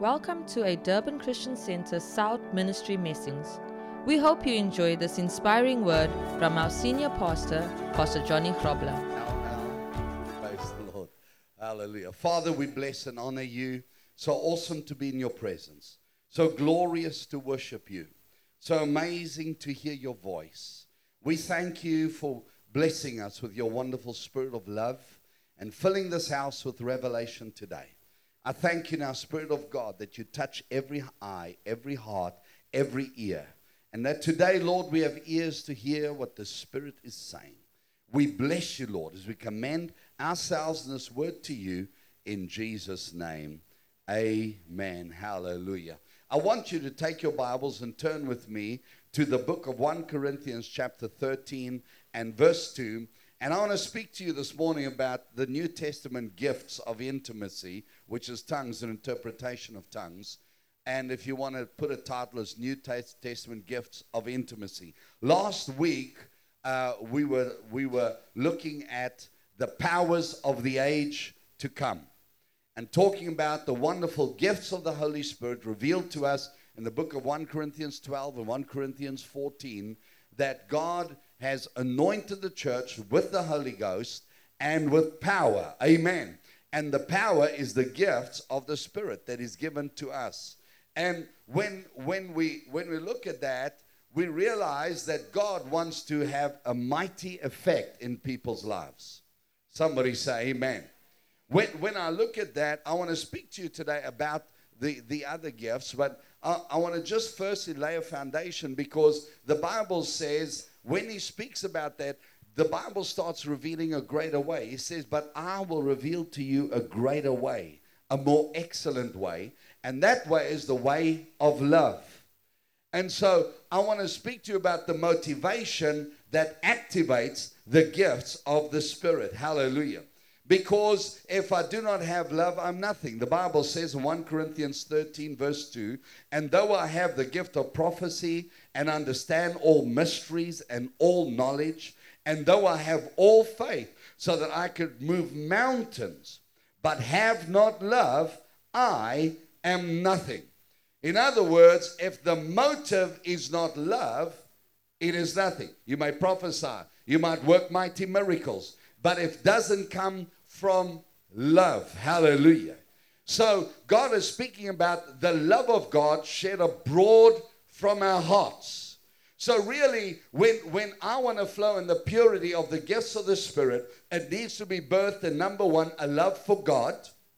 Welcome to a Durban Christian Center South Ministry Messings. We hope you enjoy this inspiring word from our senior pastor, Pastor Johnny Grobler. Praise the Lord. Hallelujah. Father, we bless and honor you. So awesome to be in your presence. So glorious to worship you. So amazing to hear your voice. We thank you for blessing us with your wonderful spirit of love and filling this house with revelation today. I thank you now, Spirit of God, that you touch every eye, every heart, every ear. And that today, Lord, we have ears to hear what the Spirit is saying. We bless you, Lord, as we commend ourselves in this word to you in Jesus' name. Amen. Hallelujah. I want you to take your Bibles and turn with me to the book of 1 Corinthians chapter 13 and verse 2. And I want to speak to you this morning about the New Testament gifts of intimacy, which is tongues and interpretation of tongues. And if you want to put a title as New Testament gifts of intimacy. Last week, we were looking at the powers of the age to come and talking about the wonderful gifts of the Holy Spirit revealed to us in the book of 1 Corinthians 12 and 1 Corinthians 14, that God has anointed the church with the Holy Ghost and with power. Amen. And the power is the gifts of the Spirit that is given to us. And when we look at that, we realize that God wants to have a mighty effect in people's lives. Somebody say amen. When I look at that, I want to speak to you today about the other gifts, but I want to just firstly lay a foundation, because the Bible says, when he speaks about that, the Bible starts revealing a greater way. He says, but I will reveal to you a greater way, a more excellent way, and that way is the way of love. And so I want to speak to you about the motivation that activates the gifts of the Spirit. Hallelujah. Because if I do not have love, I'm nothing. The Bible says in 1 Corinthians 13 verse 2, and though I have the gift of prophecy and understand all mysteries and all knowledge, and though I have all faith so that I could move mountains, but have not love, I am nothing. In other words, if the motive is not love, it is nothing. You may prophesy, you might work mighty miracles, but if it doesn't come from love, hallelujah. So God is speaking about the love of God shed abroad from our hearts. So really, when I want to flow in the purity of the gifts of the Spirit, it needs to be birthed in, number one, a love for God,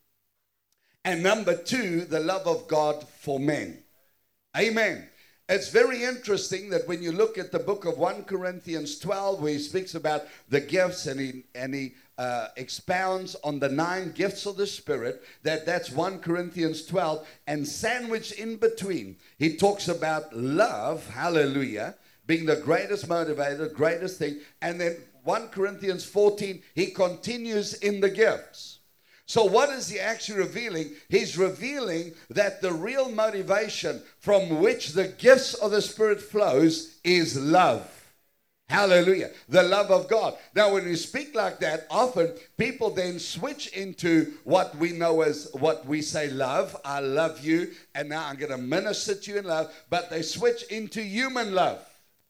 and number two, the love of God for men. Amen. It's very interesting that when you look at the book of 1 Corinthians 12, where he speaks about the gifts and he expounds on the 9 gifts of the Spirit, that's 1 Corinthians 12, and sandwiched in between, he talks about love, hallelujah, being the greatest motivator, greatest thing, and then 1 Corinthians 14, he continues in the gifts. So what is he actually revealing? He's revealing that the real motivation from which the gifts of the Spirit flows is love. Hallelujah. The love of God. Now, when we speak like that, often people then switch into what we know as what we say love. I love you, and now I'm going to minister to you in love. But they switch into human love.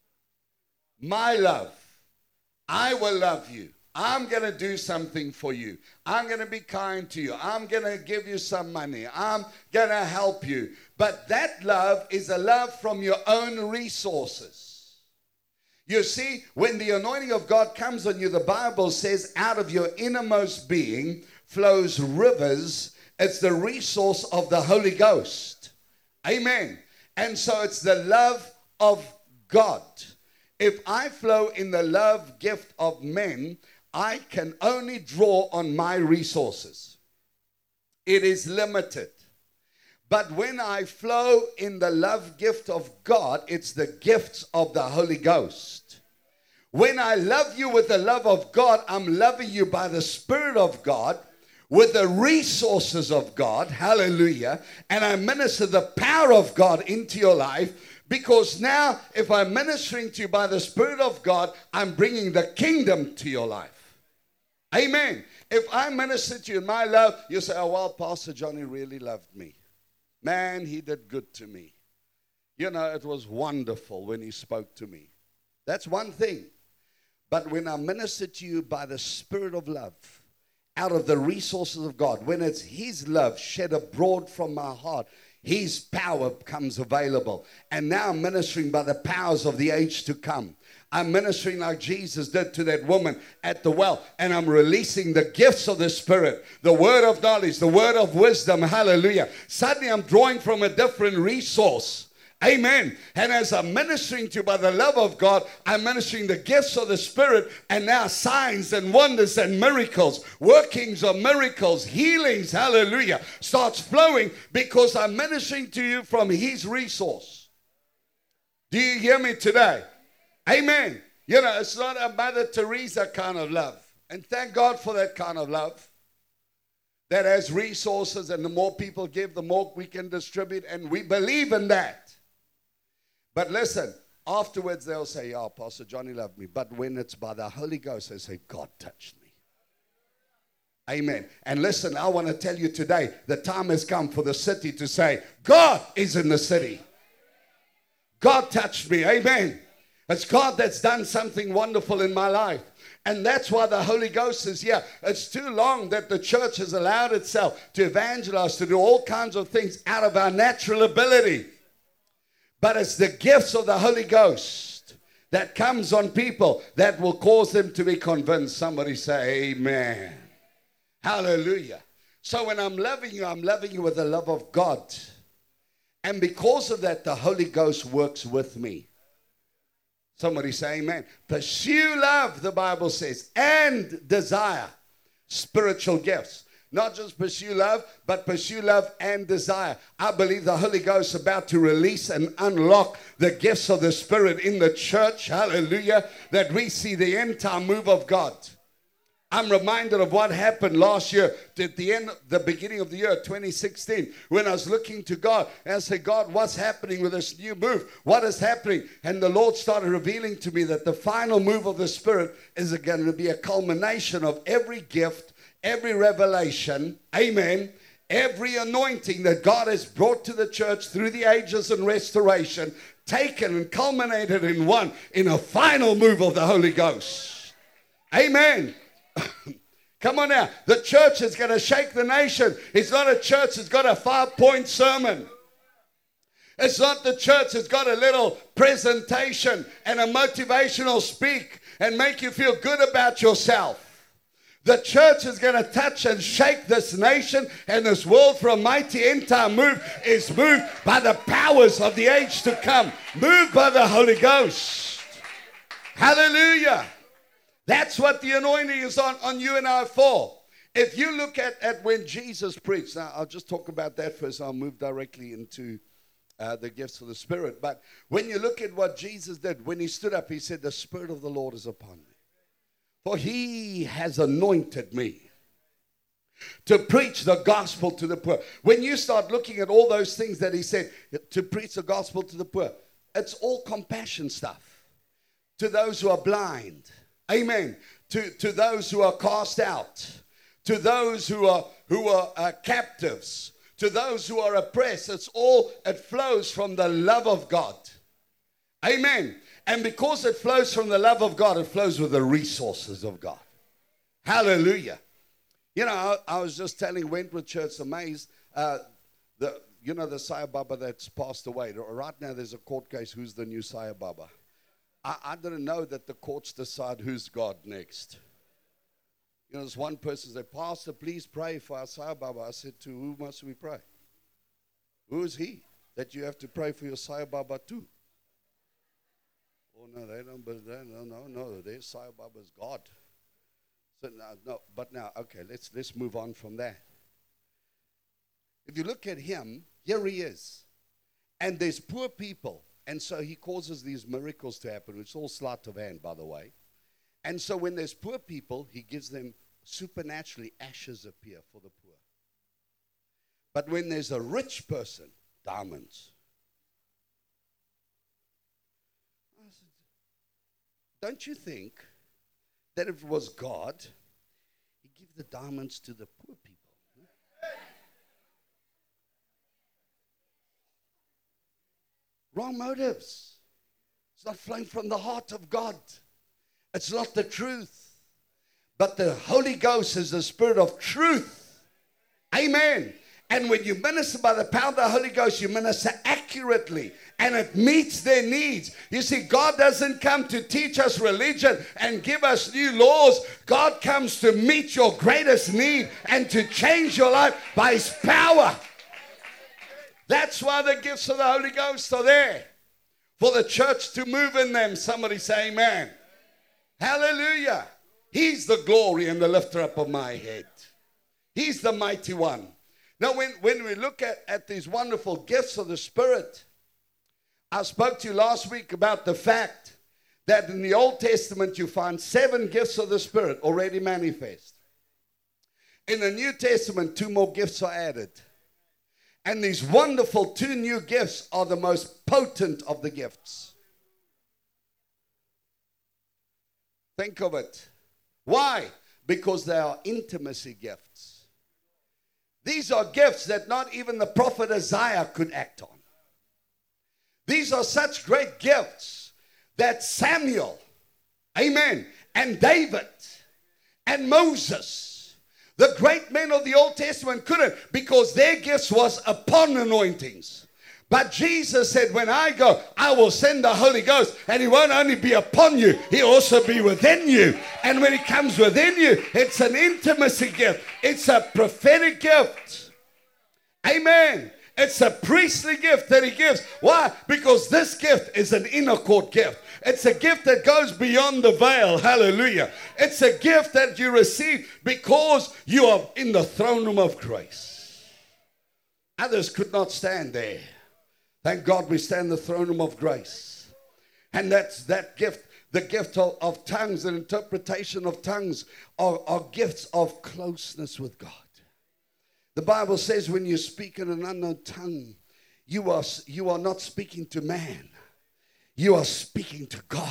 My love. I will love you. I'm going to do something for you. I'm going to be kind to you. I'm going to give you some money. I'm going to help you. But that love is a love from your own resources. You see, when the anointing of God comes on you, the Bible says out of your innermost being flows rivers. It's the resource of the Holy Ghost. Amen. And so it's the love of God. If I flow in the love gift of men, I can only draw on my resources. It is limited. But when I flow in the love gift of God, it's the gifts of the Holy Ghost. When I love you with the love of God, I'm loving you by the Spirit of God, with the resources of God, hallelujah, and I minister the power of God into your life, because now if I'm ministering to you by the Spirit of God, I'm bringing the kingdom to your life. Amen. If I minister to you in my love, you say, oh, well, Pastor Johnny really loved me. Man, he did good to me. You know, it was wonderful when he spoke to me. That's one thing. But when I minister to you by the Spirit of love, out of the resources of God, when it's His love shed abroad from my heart, His power becomes available. And now I'm ministering by the powers of the age to come. I'm ministering like Jesus did to that woman at the well. And I'm releasing the gifts of the Spirit, the word of knowledge, the word of wisdom. Hallelujah. Suddenly I'm drawing from a different resource. Amen. And as I'm ministering to you by the love of God, I'm ministering the gifts of the Spirit, and now signs and wonders and miracles, workings of miracles, healings, hallelujah, starts flowing because I'm ministering to you from His resource. Do you hear me today? Amen. You know, it's not a Mother Teresa kind of love. And thank God for that kind of love that has resources, and the more people give, the more we can distribute, and we believe in that. But listen, afterwards they'll say, "Oh, Pastor Johnny loved me." But when it's by the Holy Ghost, they say, "God touched me." Amen. And listen, I want to tell you today, the time has come for the city to say, God is in the city. God touched me. Amen. It's God that's done something wonderful in my life. And that's why the Holy Ghost is here. It's too long that the church has allowed itself to evangelize, to do all kinds of things out of our natural ability. But it's the gifts of the Holy Ghost that comes on people that will cause them to be convinced. Somebody say amen. Hallelujah. So when I'm loving you with the love of God. And because of that, the Holy Ghost works with me. Somebody say amen. Pursue love, the Bible says, and desire spiritual gifts. Not just pursue love, but pursue love and desire. I believe the Holy Ghost is about to release and unlock the gifts of the Spirit in the church. Hallelujah. That we see the end time move of God. I'm reminded of what happened last year at the beginning of the year, 2016, when I was looking to God and I said, "God, what's happening with this new move? What is happening?" And the Lord started revealing to me that the final move of the Spirit is going to be a culmination of every gift, every revelation, amen, every anointing that God has brought to the church through the ages and restoration, taken and culminated in a final move of the Holy Ghost. Amen. Come on now. The church is going to shake the nation. It's not a church that's got a 5-point sermon. It's not the church that's got a little presentation and a motivational speak and make you feel good about yourself. The church is going to touch and shake this nation and this world for a mighty end-time move. Is moved by the powers of the age to come. Moved by the Holy Ghost. Hallelujah. That's what the anointing is on you and I for. If you look at when Jesus preached, now I'll just talk about that first. I'll move directly into the gifts of the Spirit. But when you look at what Jesus did, when He stood up, He said, "The Spirit of the Lord is upon me. For He has anointed me to preach the gospel to the poor." When you start looking at all those things that He said, to preach the gospel to the poor, it's all compassion stuff. To those who are blind. Amen. To those who are cast out. To those who are captives. To those who are oppressed. It flows from the love of God. Amen. And because it flows from the love of God, it flows with the resources of God. Hallelujah. You know, I was just telling Wentworth Church, amazed, the Sai Baba that's passed away. Right now there's a court case, who's the new Sai Baba. I didn't know that the courts decide who's God next. You know, there's one person said, "Pastor, please pray for our Sai Baba." I said, "To who must we pray? Who is he that you have to pray for your Sai Baba too?" "Oh, no, they don't, but no, their Sai Baba is God." So okay, let's move on from that. If you look at him, here he is. And there's poor people. And so he causes these miracles to happen, which is all sleight of hand, by the way. And so when there's poor people, he gives them supernaturally ashes appear for the poor. But when there's a rich person, diamonds. Don't you think that if it was God, He'd give the diamonds to the poor people? Wrong motives. It's not flowing from the heart of God. It's not the truth. But the Holy Ghost is the Spirit of truth. Amen. And when you minister by the power of the Holy Ghost, you minister accurately. And it meets their needs. You see, God doesn't come to teach us religion and give us new laws. God comes to meet your greatest need and to change your life by His power. That's why the gifts of the Holy Ghost are there. For the church to move in them. Somebody say amen. Hallelujah. He's the glory and the lifter up of my head. He's the mighty one. Now, when we look at these wonderful gifts of the Spirit, I spoke to you last week about the fact that in the Old Testament you find 7 gifts of the Spirit already manifest. In the New Testament, 2 more gifts are added. And these wonderful 2 new gifts are the most potent of the gifts. Think of it. Why? Because they are intimacy gifts. These are gifts that not even the prophet Isaiah could act on. These are such great gifts that Samuel, amen, and David and Moses, the great men of the Old Testament, couldn't, because their gifts was upon anointings. But Jesus said, when I go, I will send the Holy Ghost, and He won't only be upon you, He'll also be within you. And when He comes within you, it's an intimacy gift. It's a prophetic gift. Amen. It's a priestly gift that He gives. Why? Because this gift is an inner court gift. It's a gift that goes beyond the veil. Hallelujah. It's a gift that you receive because you are in the throne room of grace. Others could not stand there. Thank God we stand in the throne room of grace. And that's that gift, the gift of tongues and interpretation of tongues are gifts of closeness with God. The Bible says when you speak in an unknown tongue, you are not speaking to man. You are speaking to God.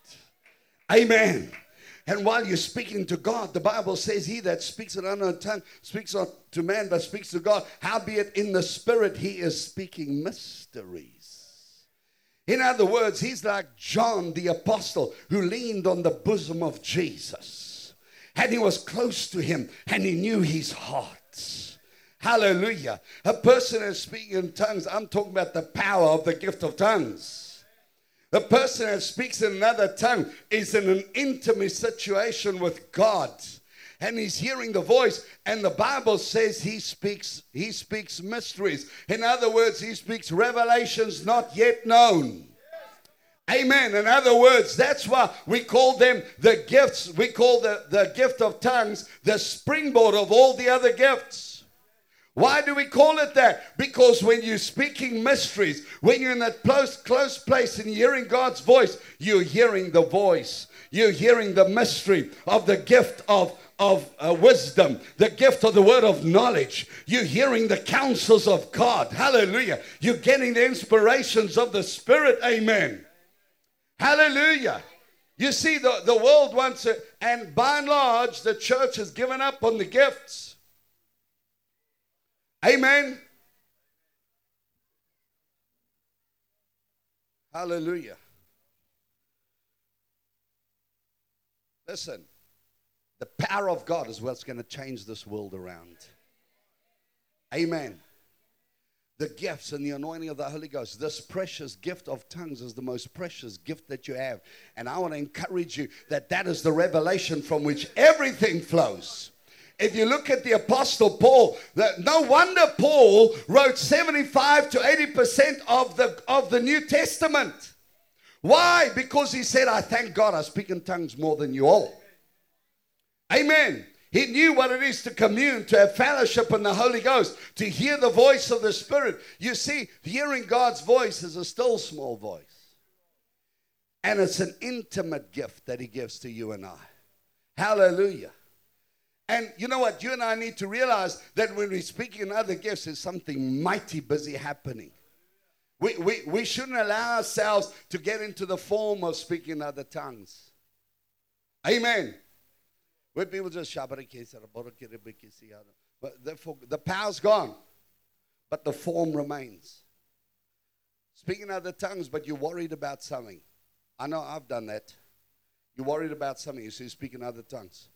Amen. And while you're speaking to God, the Bible says he that speaks in an unknown tongue speaks not to man but speaks to God. Howbeit in the Spirit he is speaking mysteries. In other words, he's like John the apostle who leaned on the bosom of Jesus. And he was close to him and he knew his heart. Hallelujah. A person is speaking in tongues. I'm talking about the power of the gift of tongues. The person that speaks in another tongue is in an intimate situation with God. And he's hearing the voice. And the Bible says he speaks mysteries. In other words, he speaks revelations not yet known. Amen. In other words, that's why we call them the gifts. We call the gift of tongues the springboard of all the other gifts. Why do we call it that? Because when you're speaking mysteries, when you're in that close place and hearing God's voice, you're hearing the voice. You're hearing the mystery of the gift of wisdom, the gift of the word of knowledge. You're hearing the counsels of God. Hallelujah. You're getting the inspirations of the Spirit. Amen. Hallelujah. You see, the world wants it, and by and large, the church has given up on the gifts. Amen. Hallelujah. Listen, the power of God is what's going to change this world around. Amen. The gifts and the anointing of the Holy Ghost, this precious gift of tongues is the most precious gift that you have. And I want to encourage you that is the revelation from which everything flows. If you look at the Apostle Paul, no wonder Paul wrote 75 to 80% of the New Testament. Why? Because he said, I thank God I speak in tongues more than you all. Amen. He knew what it is to commune, to have fellowship in the Holy Ghost, to hear the voice of the Spirit. You see, hearing God's voice is a still small voice. And it's an intimate gift that He gives to you and I. Hallelujah. And you know what? You and I need to realize that when we speak in other gifts, there's something mighty busy happening. We shouldn't allow ourselves to get into the form of speaking in other tongues. Amen. Where people just but the power's gone, but the form remains. speaking other tongues, but you're worried about something. I know I've done that. You're worried about something. You say, speak in other tongues.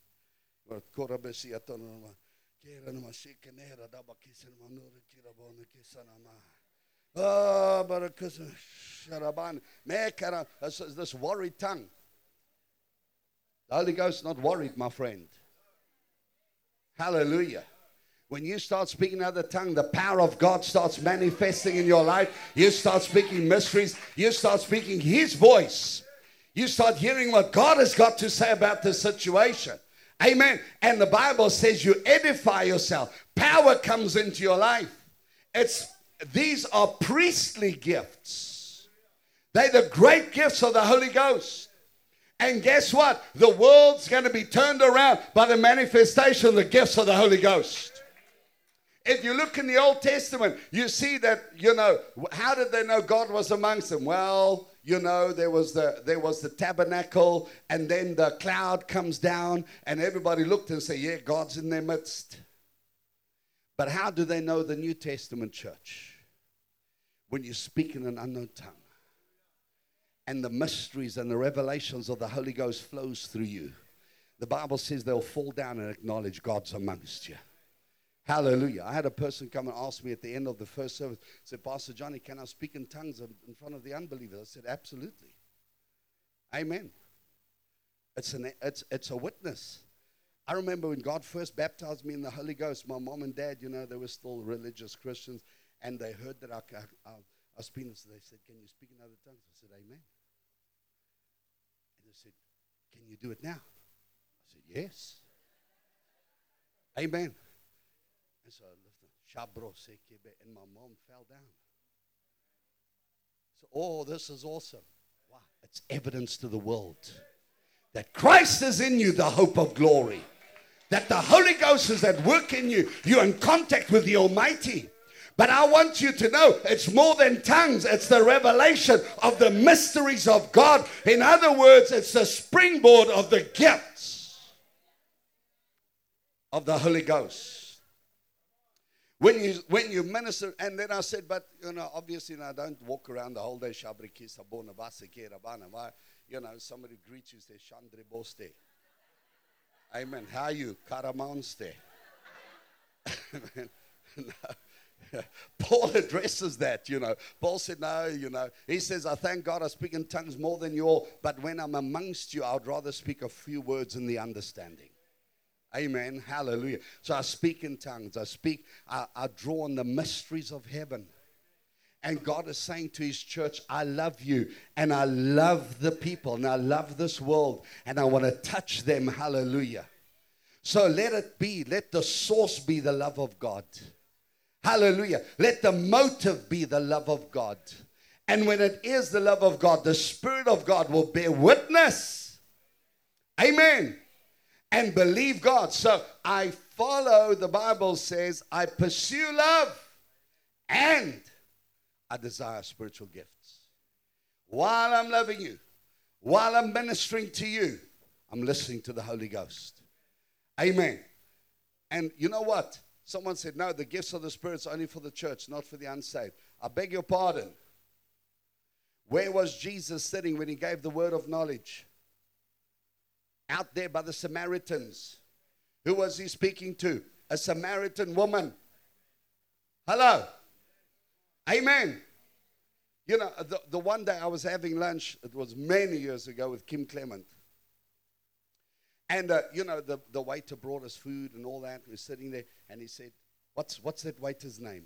This worried tongue. The Holy Ghost is not worried, my friend. Hallelujah. When you start speaking other tongue, the power of God starts manifesting in your life. You start speaking mysteries. You start speaking His voice. You start hearing what God has got to say about the situation. Amen. And the Bible says you edify yourself. Power comes into your life. These are priestly gifts. They're the great gifts of the Holy Ghost. And guess what? The world's going to be turned around by the manifestation of the gifts of the Holy Ghost. If you look in the Old Testament, you see that, how did they know God was amongst them? Well, there was the tabernacle, and then the cloud comes down, and everybody looked and said, yeah, God's in their midst. But how do they know the New Testament church? When you speak in an unknown tongue, and the mysteries and the revelations of the Holy Ghost flows through you, the Bible says they'll fall down and acknowledge God's amongst you. Hallelujah. I had a person come and ask me at the end of the first service, said, Pastor Johnny, can I speak in tongues in front of the unbelievers? I said, absolutely. Amen. It's a witness. I remember when God first baptized me in the Holy Ghost, my mom and dad, they were still religious Christians, and they heard that I was speaking, so they said, can you speak in other tongues? I said, amen. And they said, can you do it now? I said, yes. Amen. And so I lifted, and my mom fell down. So, this is awesome. Wow. It's evidence to the world that Christ is in you, the hope of glory. That the Holy Ghost is at work in you. You're in contact with the Almighty. But I want you to know it's more than tongues. It's the revelation of the mysteries of God. In other words, it's the springboard of the gifts of the Holy Ghost. When you minister, and then I said, but, obviously, I don't walk around the whole day. Somebody greets you, say, Chandre Boste. Amen. How are you? Karamanste. No. Paul addresses that, Paul said, no, He says, I thank God I speak in tongues more than you all, but when I'm amongst you, I would rather speak a few words in the understanding. Amen. Hallelujah. So I speak in tongues. I draw on the mysteries of heaven. And God is saying to His church, I love you, and I love the people, and I love this world, and I want to touch them. Hallelujah. So let the source be the love of God. Hallelujah. Let the motive be the love of God. And when it is the love of God, the Spirit of God will bear witness. Amen. And believe God. So I follow, the Bible says, I pursue love and I desire spiritual gifts. While I'm loving you, while I'm ministering to you, I'm listening to the Holy Ghost. Amen. And you know what? Someone said, no, the gifts of the Spirit's only for the church, not for the unsaved. I beg your pardon. Where was Jesus sitting when He gave the word of knowledge? Out there by the Samaritans. Who was He speaking to? A Samaritan woman. Hello. Amen. The one day I was having lunch, it was many years ago, with Kim Clement. And, the waiter brought us food and all that. We were sitting there, and he said, what's that waiter's name?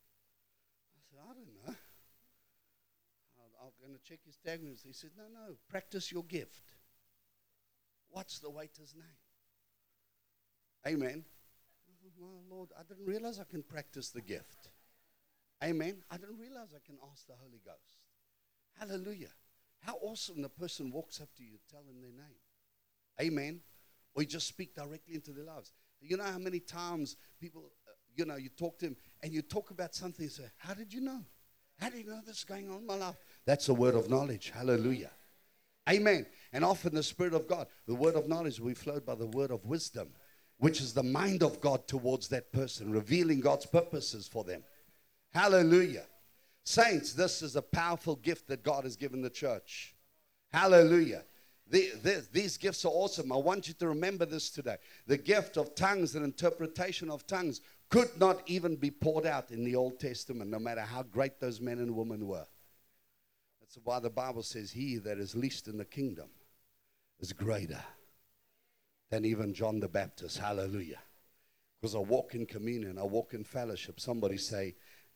I said, I don't know. I'm going to check his tag. He said, no, practice your gift. What's the waiter's name? Amen. Well, Lord, I didn't realize I can practice the gift. Amen. I didn't realize I can ask the Holy Ghost. Hallelujah. How awesome the person walks up to you, tell them their name. Amen. Or you just speak directly into their lives. You know how many times people, you talk to them and you talk about something and say, how did you know? How do you know this is going on in my life? That's a word of knowledge. Hallelujah. Amen. And often the Spirit of God, the word of knowledge will be flowed by the word of wisdom, which is the mind of God towards that person, revealing God's purposes for them. Hallelujah. Saints, this is a powerful gift that God has given the church. Hallelujah. These gifts are awesome. I want you to remember this today. The gift of tongues and interpretation of tongues could not even be poured out in the Old Testament, no matter how great those men and women were. That's why the Bible says, he that is least in the kingdom is greater than even John the Baptist. Hallelujah. Because I walk in communion, I walk in fellowship. Somebody say,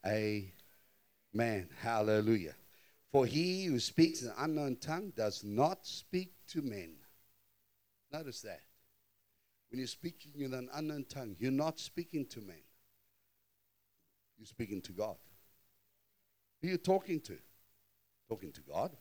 amen. Hallelujah. For he who speaks in an unknown tongue does not speak to men. Notice that. When you're speaking in an unknown tongue, you're not speaking to men. You're speaking to God. Who are you talking to? Talking to God.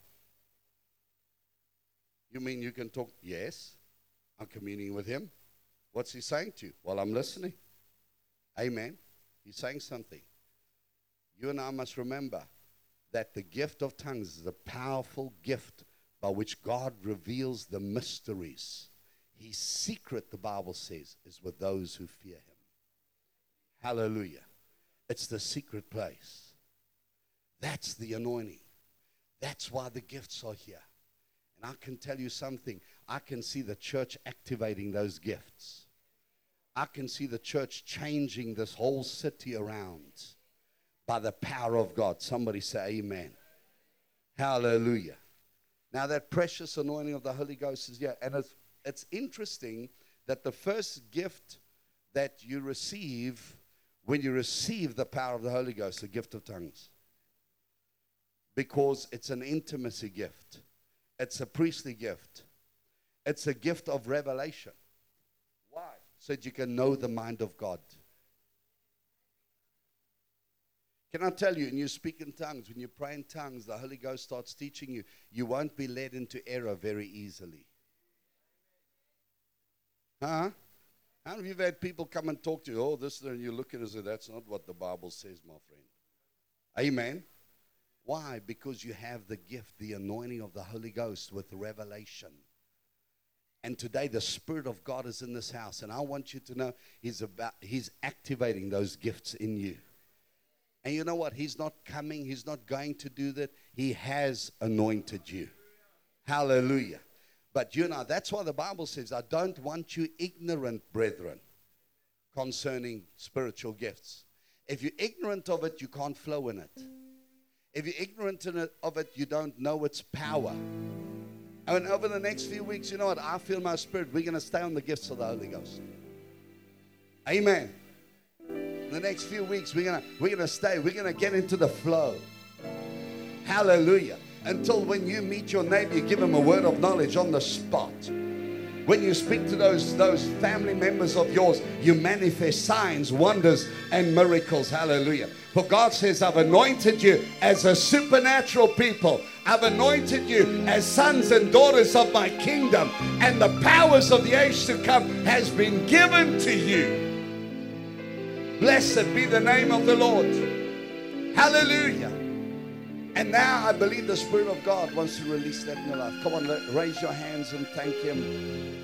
You mean you can talk? Yes. I'm communing with him. What's he saying to you? Well, I'm listening. Amen. He's saying something. You and I must remember that the gift of tongues is a powerful gift by which God reveals the mysteries. His secret, the Bible says, is with those who fear him. Hallelujah. It's the secret place. That's the anointing. That's why the gifts are here. And I can tell you something. I can see the church activating those gifts. I can see the church changing this whole city around by the power of God. Somebody say amen. Hallelujah. Now that precious anointing of the Holy Ghost is here. And it's interesting that the first gift that you receive when you receive the power of the Holy Ghost, the gift of tongues. Because it's an intimacy gift. It's a priestly gift. It's a gift of revelation. Why? So that you can know the mind of God. Can I tell you, when you speak in tongues, when you pray in tongues, the Holy Ghost starts teaching you, you won't be led into error very easily. Huh? How many of you have had people come and talk to you, oh, this, and you look at it and say, that's not what the Bible says, my friend. Amen. Why? Because you have the gift, the anointing of the Holy Ghost with revelation. And today the Spirit of God is in this house. And I want you to know He's activating those gifts in you. And you know what? He's not coming. He's not going to do that. He has anointed you. Hallelujah. But you know, that's why the Bible says, I don't want you ignorant, brethren, concerning spiritual gifts. If you're ignorant of it, you can't flow in it. If you're ignorant of it, you don't know its power. And over the next few weeks, you know what? I feel my spirit. We're going to stay on the gifts of the Holy Ghost. Amen. In the next few weeks, we're gonna stay. We're going to get into the flow. Hallelujah. Until when you meet your neighbor, you give him a word of knowledge on the spot. When you speak to those family members of yours, you manifest signs, wonders, and miracles. Hallelujah. For God says, I've anointed you as a supernatural people. I've anointed you as sons and daughters of my kingdom. And the powers of the age to come has been given to you. Blessed be the name of the Lord. Hallelujah. And now I believe the Spirit of God wants to release that in your life. Come on, raise your hands and thank Him.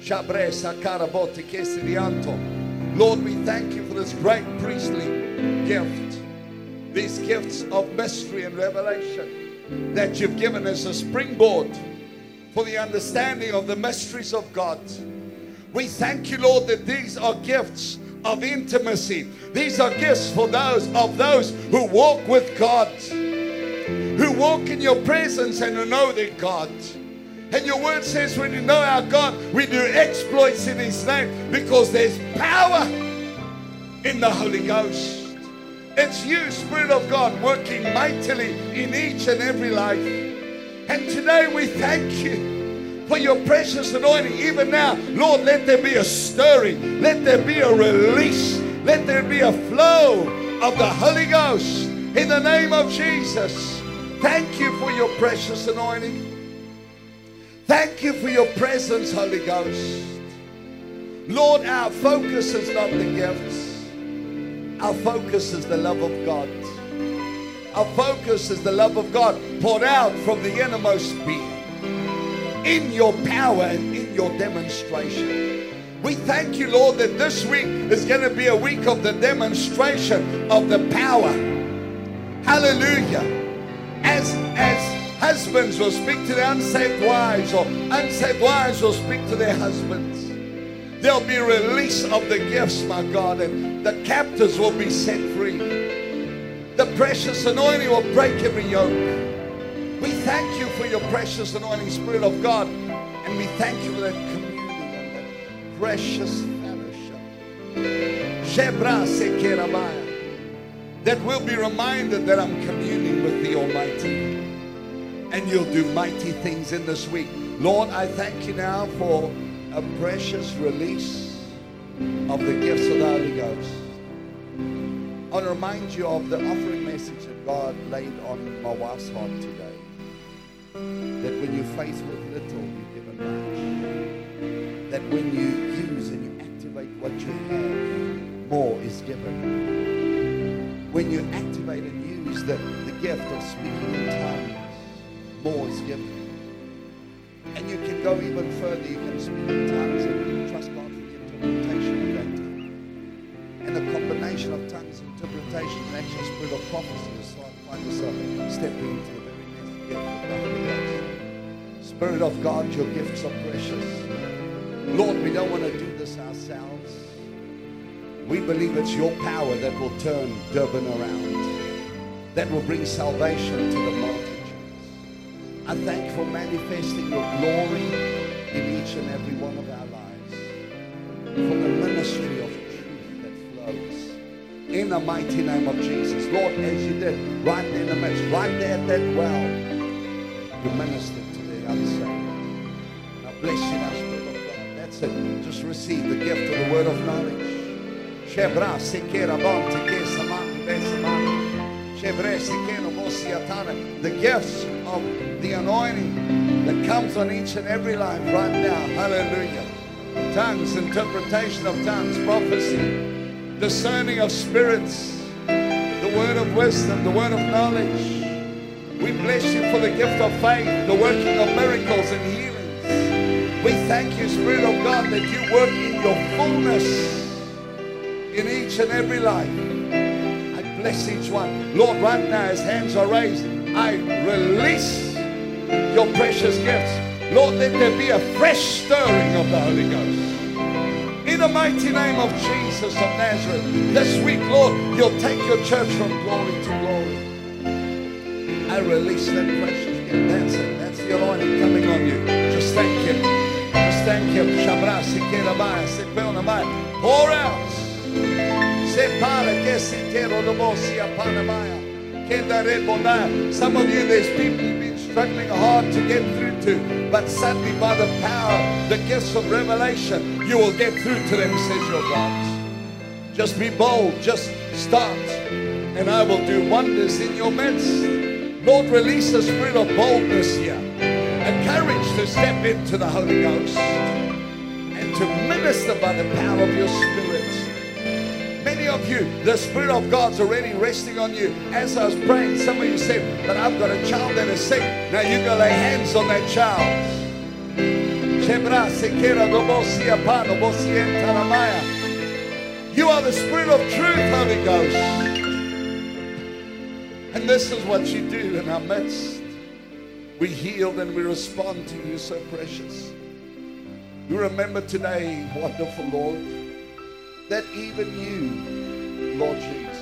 Lord, we thank you for this great priestly gift. These gifts of mystery and revelation that you've given as a springboard for the understanding of the mysteries of God. We thank you, Lord, that these are gifts of intimacy. These are gifts for those who walk with God, who walk in your presence and who know their God. And your word says when you know our God, we do exploits in His name because there's power in the Holy Ghost. It's you, Spirit of God, working mightily in each and every life. And today we thank you for your precious anointing. Even now, Lord, let there be a stirring. Let there be a release. Let there be a flow of the Holy Ghost in the name of Jesus. Thank you for your precious anointing. Thank you for your presence, Holy Ghost. Lord, our focus is not the gifts. Our focus is the love of God. Our focus is the love of God poured out from the innermost being in your power and in your demonstration. We thank you, Lord, that this week is going to be a week of the demonstration of the power. Hallelujah. husbands will speak to their unsaved wives, or unsaved wives will speak to their husbands. There'll be release of the gifts, my God, and the captives will be set free. The precious anointing will break every yoke. We thank you for your precious anointing, Spirit of God, and we thank you for that communion and that precious fellowship. That we'll be reminded that I'm communing with the Almighty, and you'll do mighty things in this week. Lord, I thank you now for a precious release of the gifts of the Holy Ghost. I want to remind you of the offering message that God laid on my wife's heart today. That when you're faithful with little, you're given much. That when you use and you activate what you have, more is given. When you activate and use the gift of speaking in tongues, more is given. And you can go even further. You can speak in tongues and trust God for the interpretation of that tongue. And the combination of tongues and interpretation and actual spirit of prophecy, you find yourself stepping into the very next gift of the Holy Ghost. Spirit of God, your gifts are precious. Lord, we don't want to do this ourselves. We believe it's your power that will turn Durban around, that will bring salvation to the multitudes. I thank you for manifesting your glory in each and every one of our lives, for the ministry of truth that flows. In the mighty name of Jesus, Lord, as you did right there in the midst, right there at that well, you ministered to the unsaved. Now bless you now, Spirit of God. That's it. Just receive the gift of the word of knowledge. The gifts of the anointing that comes on each and every life right now. Hallelujah. Tongues, interpretation of tongues, prophecy, discerning of spirits, the word of wisdom, the word of knowledge. We bless you for the gift of faith, the working of miracles and healings. We thank you, Spirit of God, that you work in your fullness in each and every life. I bless each one. Lord, right now as hands are raised, I release your precious gifts. Lord, let there be a fresh stirring of the Holy Ghost. In the mighty name of Jesus of Nazareth, this week, Lord, you'll take your church from glory to glory. I release that precious gift. That's it. That's the anointing coming on you. Just thank him. Just thank him. Pour out. Some of you, there's people who've been struggling hard to get through to, but suddenly by the power, the gifts of revelation, you will get through to them, says your God. Just be bold, just start, and I will do wonders in your midst. Lord, release a spirit of boldness here, and courage to step into the Holy Ghost and to minister by the power of your Spirit. Many of you, the Spirit of God's already resting on you. As I was praying, some of you said, but I've got a child that is sick. Now you go lay hands on that child. You are the Spirit of truth, Holy Ghost. And this is what you do in our midst. We heal and we respond to you, so precious. We remember today, wonderful Lord, that even you, Lord Jesus,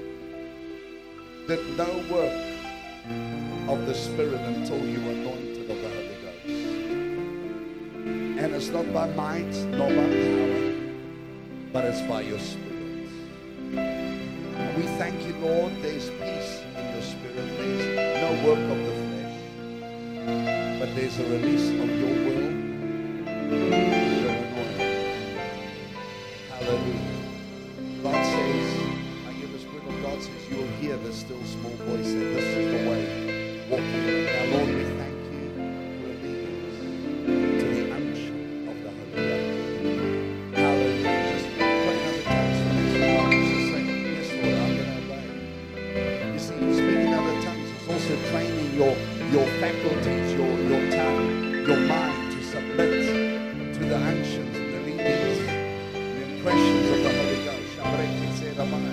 did no work of the Spirit until you were anointed of the Holy Ghost. And it's not by might, nor by power, but it's by your Spirit. And we thank you, Lord, there's peace in your Spirit. There's no work of the flesh, but there's a release of your will, your anointing. Hallelujah. God says, I hear the Spirit of God says, you will hear the still small voice and this is the way. Walk in it. Now, Lord, we thank you for obedience to the unction of the Holy Ghost. Hallelujah. Just pray another tongues for this one. Just say, yes, Lord, I'm going to obey. You see, speaking other tongues is also training your faculties, your tongue, your mind to submit to the unctions and the leadings, the impressions of the Holy Ghost.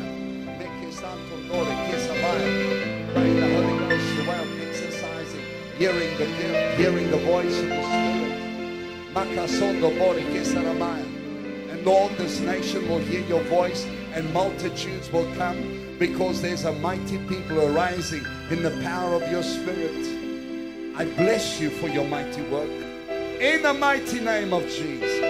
Praying the Holy Ghost, the way of exercising hearing the voice of the Spirit. Makasondo bori kesaramaya. And Lord, this nation will hear your voice and multitudes will come because there's a mighty people arising in the power of your Spirit. I bless you for your mighty work. In the mighty name of Jesus.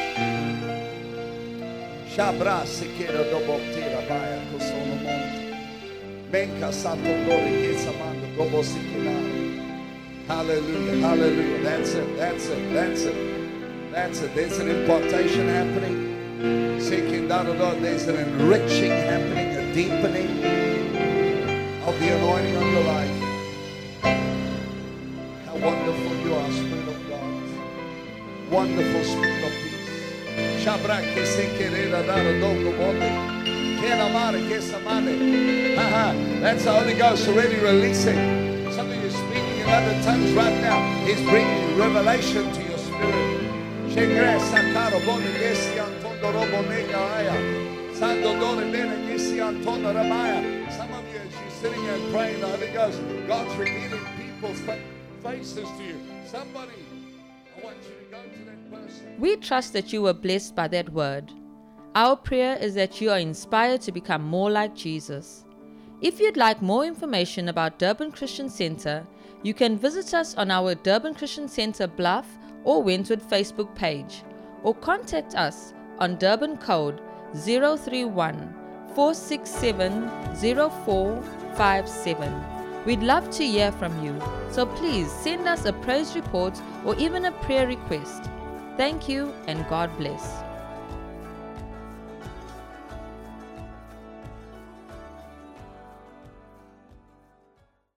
Shabra sekera dobotira baya kosonomonte. Benka satondori kesamando gobosikina. Hallelujah, hallelujah. That's it, that's it, that's it. That's it. There's an impartation happening. There's an enriching happening, a deepening of the anointing on your life. How wonderful you are, Spirit of God. Wonderful Spirit of peace. That's the Holy Ghost already releasing. Some of you speaking in other tongues right now. He's bringing revelation to your spirit. Some of you, as you're sitting here and praying, the Holy Ghost, God's revealing people's faces to you. Somebody, I want you to go to that person. We trust that you were blessed by that word. Our prayer is that you are inspired to become more like Jesus. If you'd like more information about Durban Christian Center, you can visit us on our Durban Christian Center Bluff or Wentwood Facebook page, or contact us on Durban code 031-467-0457. We'd love to hear from you, so please send us a praise report or even a prayer request. Thank you and God bless.